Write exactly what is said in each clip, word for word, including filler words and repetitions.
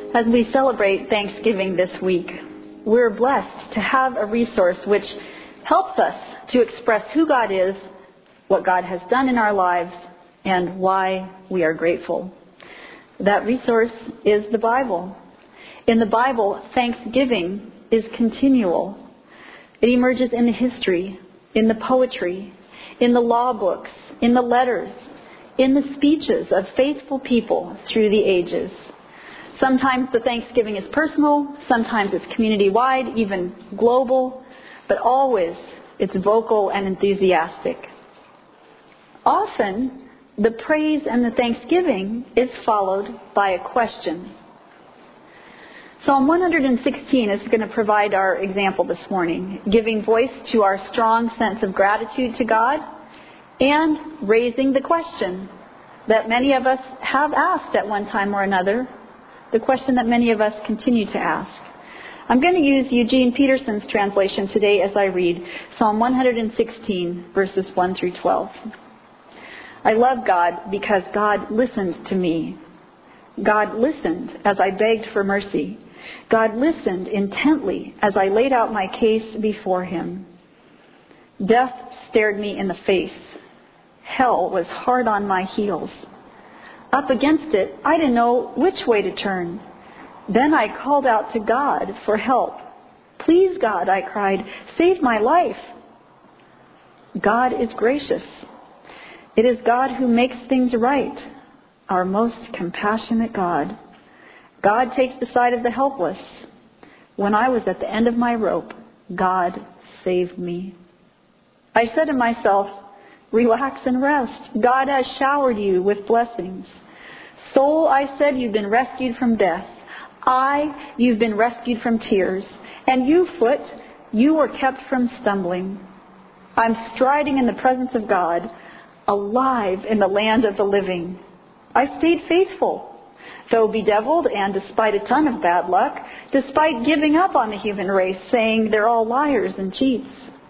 As we celebrate Thanksgiving this week, we're blessed to have a resource which helps us to express who God is, what God has done in our lives, and why we are grateful. That resource is the Bible. In the Bible, thanksgiving is continual. It emerges in the history, in the poetry, in the law books, in the letters, in the speeches of faithful people through the ages. Sometimes the thanksgiving is personal, sometimes it's community-wide, even global, but always it's vocal and enthusiastic. Often, the praise and the thanksgiving is followed by a question. Psalm one hundred sixteen is going to provide our example this morning, giving voice to our strong sense of gratitude to God and raising the question that many of us have asked at one time or another, the question that many of us continue to ask. I'm going to use Eugene Peterson's translation today as I read Psalm one hundred sixteen, verses one through twelve. I love God because God listened to me. God listened as I begged for mercy. God listened intently as I laid out my case before him. Death stared me in the face. Hell was hard on my heels. Up against it, I didn't know which way to turn. Then I called out to God for help. Please, God, I cried, save my life. God is gracious. It is God who makes things right, our most compassionate God. God takes the side of the helpless. When I was at the end of my rope, God saved me. I said to myself, relax and rest. God has showered you with blessings. Soul, I said, you've been rescued from death. Eye, you've been rescued from tears. And you, foot, you were kept from stumbling. I'm striding in the presence of God, alive in the land of the living. I stayed faithful, though bedeviled and despite a ton of bad luck, despite giving up on the human race, saying they're all liars and cheats.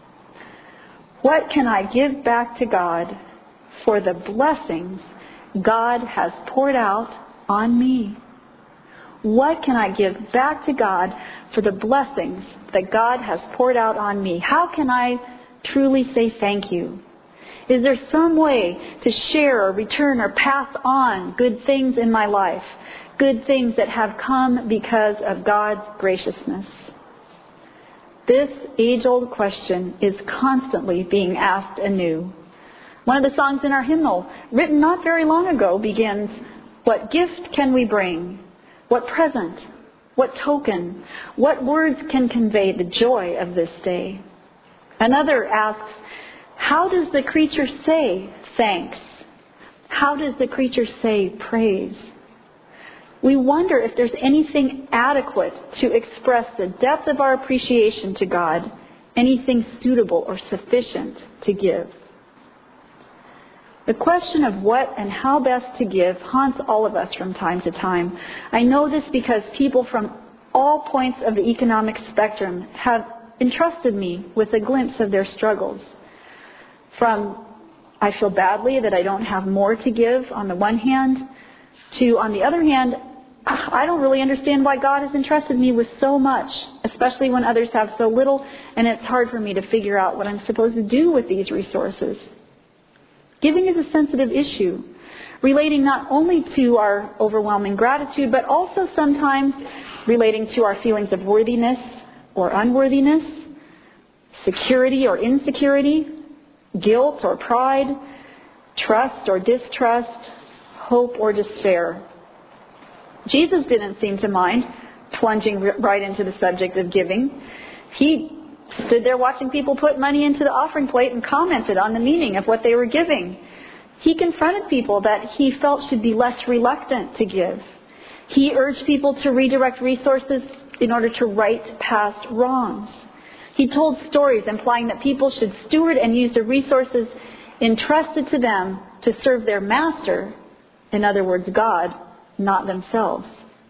What can I give back to God for the blessings God has poured out on me? What can I give back to God for the blessings that God has poured out on me? How can I truly say thank you? Is there some way to share or return or pass on good things in my life? Good things that have come because of God's graciousness? This age-old question is constantly being asked anew. One of the songs in our hymnal, written not very long ago, begins, what gift can we bring? What present? What token? What words can convey the joy of this day? Another asks, how does the creature say thanks? How does the creature say praise? We wonder if there's anything adequate to express the depth of our appreciation to God, anything suitable or sufficient to give. The question of what and how best to give haunts all of us from time to time. I know this because people from all points of the economic spectrum have entrusted me with a glimpse of their struggles. From, I feel badly that I don't have more to give on the one hand, to, on the other hand, I don't really understand why God has entrusted me with so much, especially when others have so little, and it's hard for me to figure out what I'm supposed to do with these resources. Giving is a sensitive issue, relating not only to our overwhelming gratitude, but also sometimes relating to our feelings of worthiness or unworthiness, security or insecurity, guilt or pride, trust or distrust, hope or despair. Jesus didn't seem to mind plunging right into the subject of giving. He stood there watching people put money into the offering plate and commented on the meaning of what they were giving. He confronted people that he felt should be less reluctant to give. He urged people to redirect resources in order to right past wrongs. He told stories implying that people should steward and use the resources entrusted to them to serve their master, in other words, God, not themselves.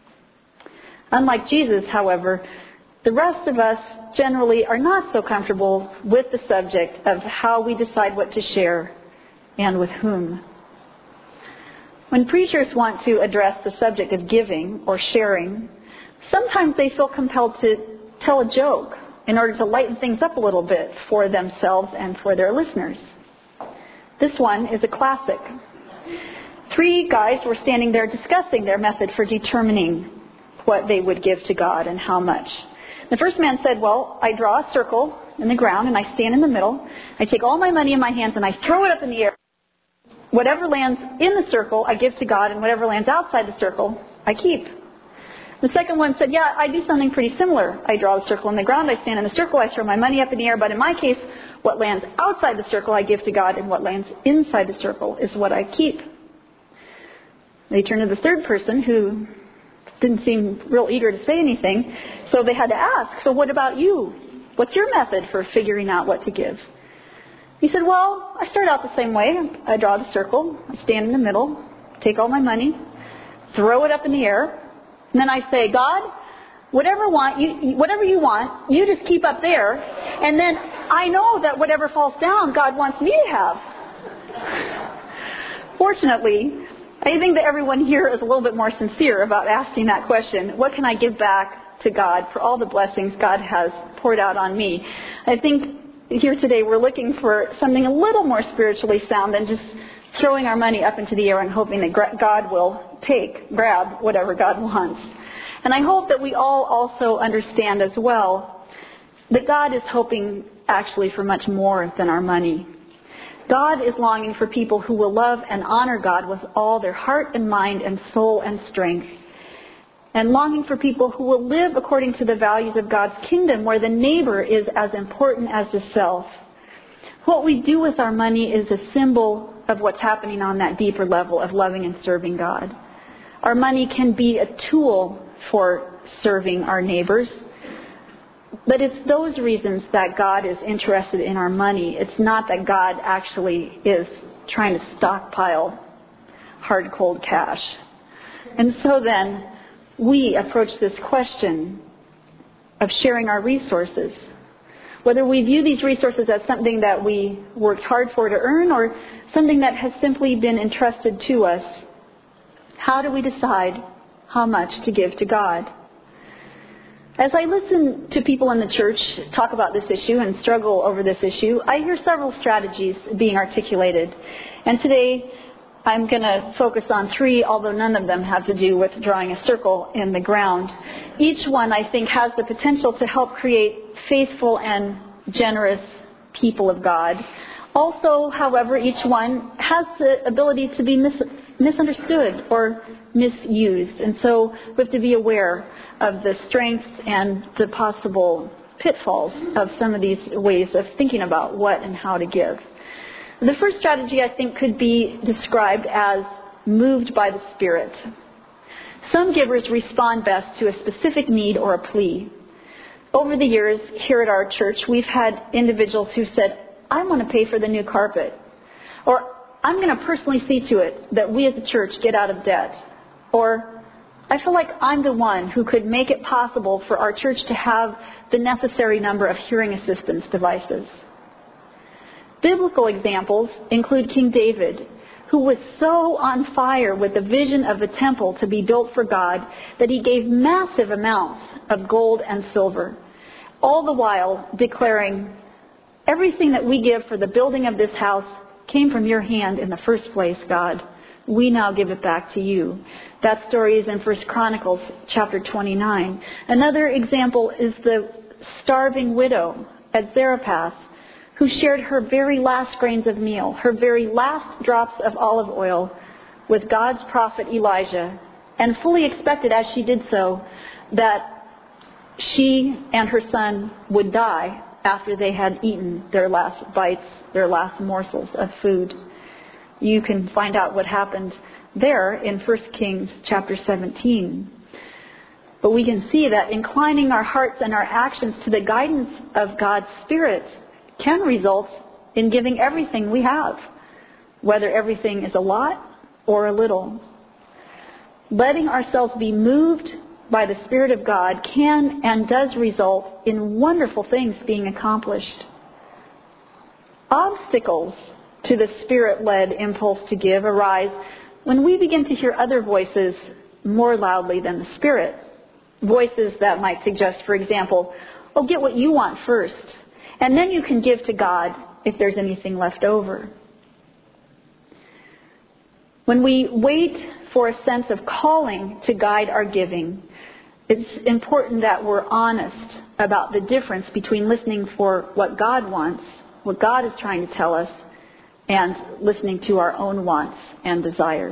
Unlike Jesus, however, the rest of us generally are not so comfortable with the subject of how we decide what to share and with whom. When preachers want to address the subject of giving or sharing, Sometimes they feel compelled to tell a joke in order to lighten things up a little bit for themselves and for their listeners. This one is a classic. Three guys were standing there discussing their method for determining what they would give to God and how much. The first man said, well, I draw a circle in the ground and I stand in the middle. I take all my money in my hands and I throw it up in the air. Whatever lands in the circle, I give to God, and whatever lands outside the circle, I keep. The second one said, yeah, I do something pretty similar. I draw a circle in the ground, I stand in the circle, I throw my money up in the air, but in my case, what lands outside the circle, I give to God, and what lands inside the circle is what I keep. They turned to the third person, who didn't seem real eager to say anything, so they had to ask, so what about you? What's your method for figuring out what to give? He said, well, I start out the same way. I draw the circle, I stand in the middle, take all my money, throw it up in the air, and then I say, God, whatever want you, whatever you want, you just keep up there, and then I know that whatever falls down, God wants me to have. Fortunately, I think that everyone here is a little bit more sincere about asking that question. What can I give back to God for all the blessings God has poured out on me? I think here today we're looking for something a little more spiritually sound than just throwing our money up into the air and hoping that God will take, grab whatever God wants. And I hope that we all also understand as well that God is hoping actually for much more than our money. God is longing for people who will love and honor God with all their heart and mind and soul and strength. And longing for people who will live according to the values of God's kingdom, where the neighbor is as important as the self. What we do with our money is a symbol of what's happening on that deeper level of loving and serving God. Our money can be a tool for serving our neighbors, but it's those reasons that God is interested in our money. It's not that God actually is trying to stockpile hard, cold cash. And so then, we approach this question of sharing our resources. Whether we view these resources as something that we worked hard for to earn or something that has simply been entrusted to us, how do we decide how much to give to God? As I listen to people in the church talk about this issue and struggle over this issue, I hear several strategies being articulated. And today, I'm going to focus on three, although none of them have to do with drawing a circle in the ground. Each one, I think, has the potential to help create faithful and generous people of God. Also, however, each one has the ability to be mis- misunderstood or misused. And so we have to be aware of the strengths and the possible pitfalls of some of these ways of thinking about what and how to give. The first strategy, I think, could be described as moved by the Spirit. Some givers respond best to a specific need or a plea. Over the years, here at our church, we've had individuals who said, I want to pay for the new carpet. Or, I'm going to personally see to it that we as a church get out of debt. Or, I feel like I'm the one who could make it possible for our church to have the necessary number of hearing assistance devices. Biblical examples include King David, who was so on fire with the vision of the temple to be built for God that he gave massive amounts of gold and silver, all the while declaring, everything that we give for the building of this house came from your hand in the first place, God. We now give it back to you. That story is in First Chronicles chapter twenty-nine. Another example is the starving widow at Zarephath, who shared her very last grains of meal, her very last drops of olive oil with God's prophet Elijah, and fully expected as she did so that she and her son would die after they had eaten their last bites, their last morsels of food. You can find out what happened there in First Kings chapter seventeen. But we can see that inclining our hearts and our actions to the guidance of God's Spirit can result in giving everything we have, whether everything is a lot or a little. Letting ourselves be moved by the Spirit of God can and does result in wonderful things being accomplished. Obstacles to the Spirit-led impulse to give arise when we begin to hear other voices more loudly than the Spirit. Voices that might suggest, for example, oh, get what you want first, and then you can give to God if there's anything left over. When we wait for a sense of calling to guide our giving, it's important that we're honest about the difference between listening for what God wants, what God is trying to tell us, and listening to our own wants and desires.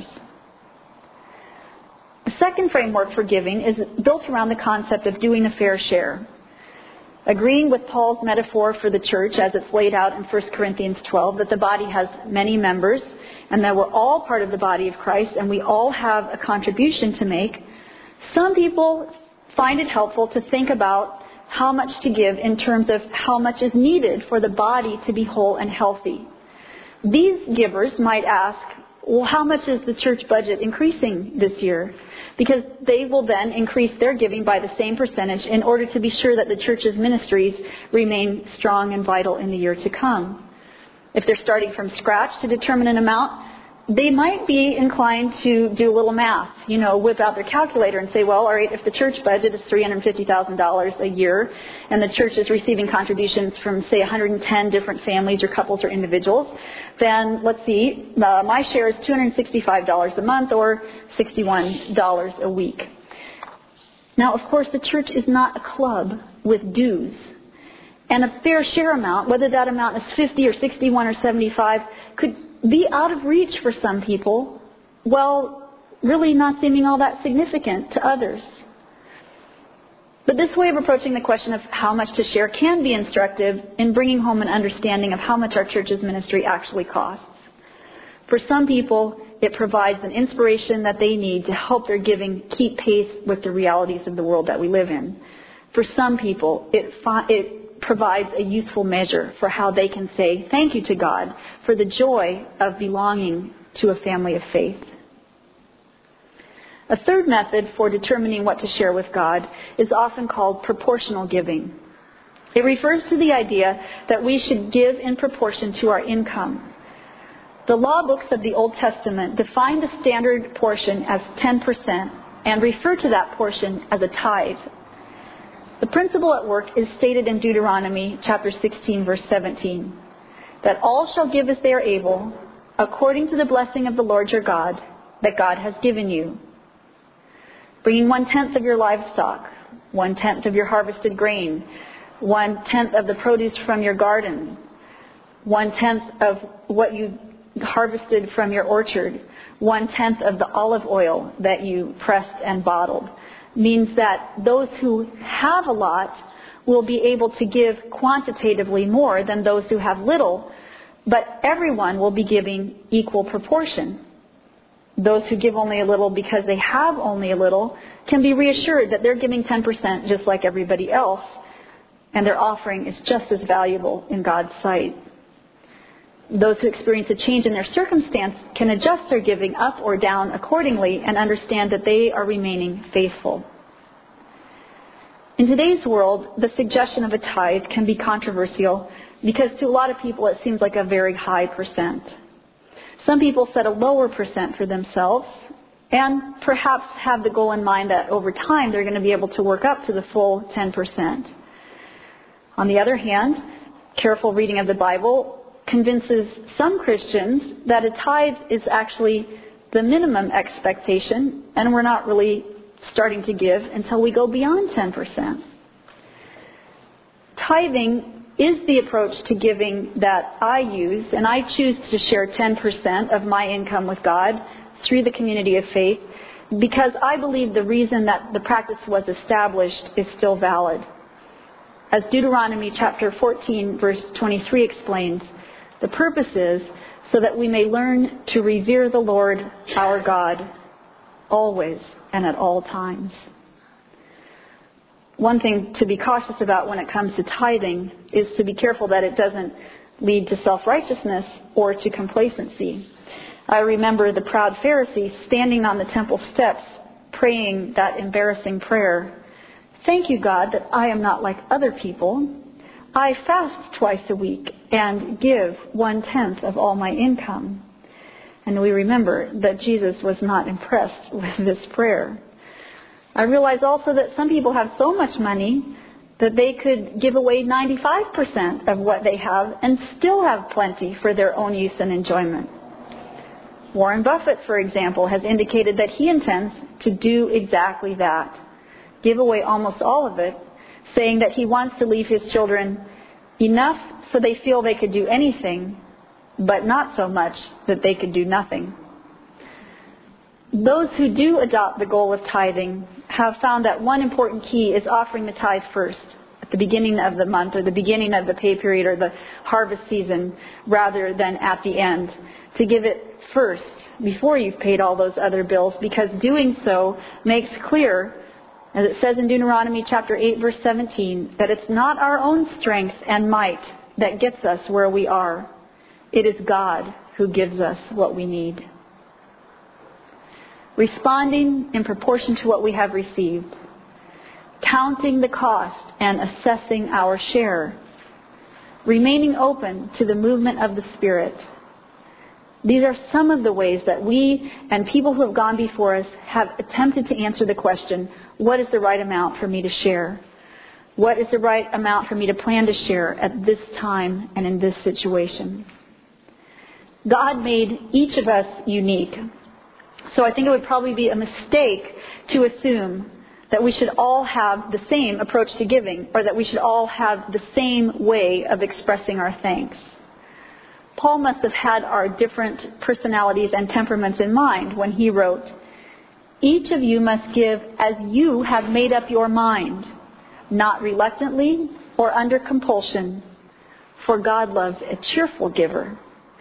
The second framework for giving is built around the concept of doing a fair share. Agreeing with Paul's metaphor for the church as it's laid out in First Corinthians twelve, that the body has many members and that we're all part of the body of Christ and we all have a contribution to make, some people find it helpful to think about how much to give in terms of how much is needed for the body to be whole and healthy. These givers might ask, well, how much is the church budget increasing this year? Because they will then increase their giving by the same percentage in order to be sure that the church's ministries remain strong and vital in the year to come. If they're starting from scratch to determine an amount, they might be inclined to do a little math, you know, whip out their calculator and say, well, all right, if the church budget is three hundred fifty thousand dollars a year and the church is receiving contributions from, say, one hundred ten different families or couples or individuals, then let's see, uh, my share is two hundred sixty-five dollars a month or sixty-one dollars a week. Now, of course, the church is not a club with dues. And a fair share amount, whether that amount is fifty or sixty-one or seventy-five, could be out of reach for some people, while really not seeming all that significant to others. But this way of approaching the question of how much to share can be instructive in bringing home an understanding of how much our church's ministry actually costs. For some people, it provides an inspiration that they need to help their giving keep pace with the realities of the world that we live in. For some people, it fi- it provides a useful measure for how they can say thank you to God for the joy of belonging to a family of faith. A third method for determining what to share with God is often called proportional giving. It refers to the idea that we should give in proportion to our income. The law books of the Old Testament define the standard portion as ten percent and refer to that portion as a tithe. The principle at work is stated in Deuteronomy chapter sixteen, verse seventeen, that all shall give as they are able, according to the blessing of the Lord your God, that God has given you. Bringing one-tenth of your livestock, one-tenth of your harvested grain, one-tenth of the produce from your garden, one-tenth of what you harvested from your orchard, one-tenth of the olive oil that you pressed and bottled, means that those who have a lot will be able to give quantitatively more than those who have little, but everyone will be giving equal proportion. Those who give only a little because they have only a little can be reassured that they're giving ten percent just like everybody else, and their offering is just as valuable in God's sight. Those who experience a change in their circumstance can adjust their giving up or down accordingly and understand that they are remaining faithful. In today's world, the suggestion of a tithe can be controversial because to a lot of people it seems like a very high percent. Some people set a lower percent for themselves and perhaps have the goal in mind that over time they're going to be able to work up to the full ten percent. On the other hand, careful reading of the Bible convinces some Christians that a tithe is actually the minimum expectation and we're not really starting to give until we go beyond ten percent. Tithing is the approach to giving that I use, and I choose to share ten percent of my income with God through the community of faith because I believe the reason that the practice was established is still valid. As Deuteronomy chapter fourteen verse twenty-three explains, the purpose is so that we may learn to revere the Lord our God always and at all times. One thing to be cautious about when it comes to tithing is to be careful that it doesn't lead to self-righteousness or to complacency. I remember the proud Pharisee standing on the temple steps praying that embarrassing prayer, "Thank you, God, that I am not like other people. I fast twice a week and give one-tenth of all my income." And we remember that Jesus was not impressed with this prayer. I realize also that some people have so much money that they could give away ninety-five percent of what they have and still have plenty for their own use and enjoyment. Warren Buffett, for example, has indicated that he intends to do exactly that. Give away almost all of it, saying that he wants to leave his children enough so they feel they could do anything, but not so much that they could do nothing. Those who do adopt the goal of tithing have found that one important key is offering the tithe first, at the beginning of the month or the beginning of the pay period or the harvest season, rather than at the end. To give it first, before you've paid all those other bills, because doing so makes clear, as it says in Deuteronomy chapter eight, verse seventeen, that it's not our own strength and might that gets us where we are. It is God who gives us what we need. Responding in proportion to what we have received. Counting the cost and assessing our share. Remaining open to the movement of the Spirit. These are some of the ways that we and people who have gone before us have attempted to answer the question, what is the right amount for me to share? What is the right amount for me to plan to share at this time and in this situation? God made each of us unique. So I think it would probably be a mistake to assume that we should all have the same approach to giving, or that we should all have the same way of expressing our thanks. Paul must have had our different personalities and temperaments in mind when he wrote, "Each of you must give as you have made up your mind, not reluctantly or under compulsion, for God loves a cheerful giver."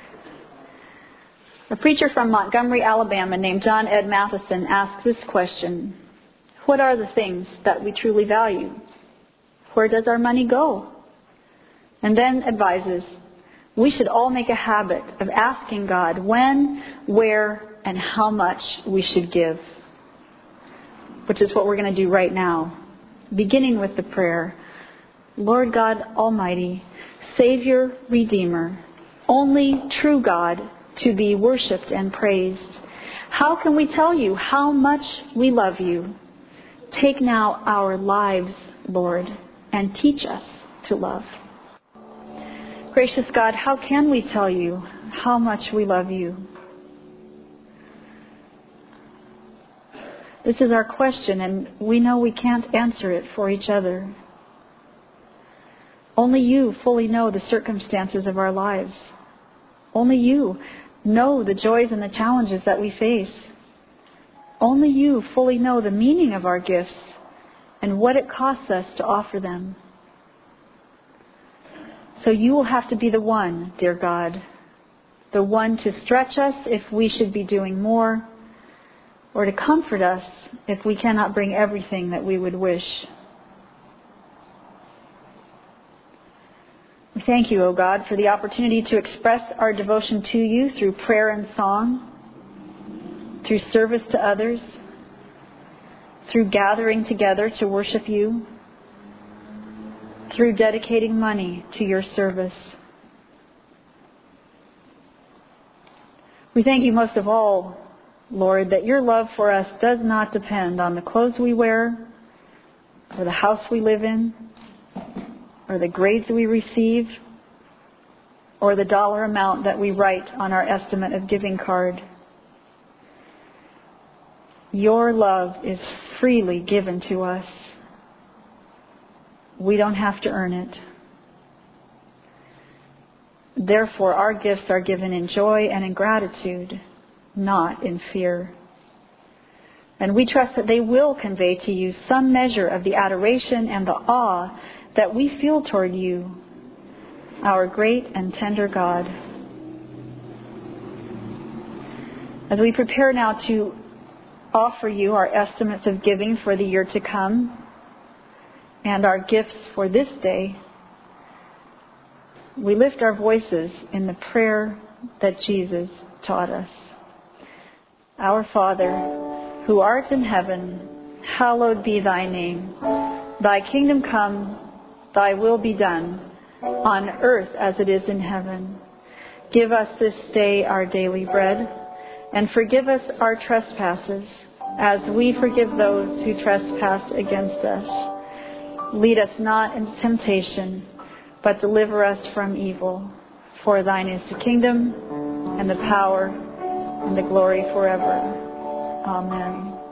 A preacher from Montgomery, Alabama, named John Ed Matheson asks this question: what are the things that we truly value? Where does our money go? And then advises, we should all make a habit of asking God when, where, and how much we should give. Which is what we're going to do right now. Beginning with the prayer, Lord God Almighty, Savior, Redeemer, only true God, to be worshipped and praised. How can we tell you how much we love you? Take now our lives, Lord, and teach us to love. Gracious God, how can we tell you how much we love you? This is our question, and we know we can't answer it for each other. Only you fully know the circumstances of our lives. Only you know the joys and the challenges that we face. Only you fully know the meaning of our gifts and what it costs us to offer them. So you will have to be the one, dear God, the one to stretch us if we should be doing more, or to comfort us if we cannot bring everything that we would wish. We thank you, O God, for the opportunity to express our devotion to you through prayer and song, through service to others, through gathering together to worship you, through dedicating money to your service. We thank you most of all, Lord, that your love for us does not depend on the clothes we wear, or the house we live in, or the grades we receive, or the dollar amount that we write on our estimate of giving card. Your love is freely given to us. We don't have to earn it. Therefore, our gifts are given in joy and in gratitude, not in fear. And we trust that they will convey to you some measure of the adoration and the awe that we feel toward you, our great and tender God. As we prepare now to offer you our estimates of giving for the year to come and our gifts for this day, we lift our voices in the prayer that Jesus taught us. Our Father, who art in heaven, hallowed be thy name. Thy kingdom come, thy will be done, on earth as it is in heaven. Give us this day our daily bread, and forgive us our trespasses, as we forgive those who trespass against us. Lead us not into temptation, but deliver us from evil. For thine is the kingdom, and the power, and the glory forever. Amen.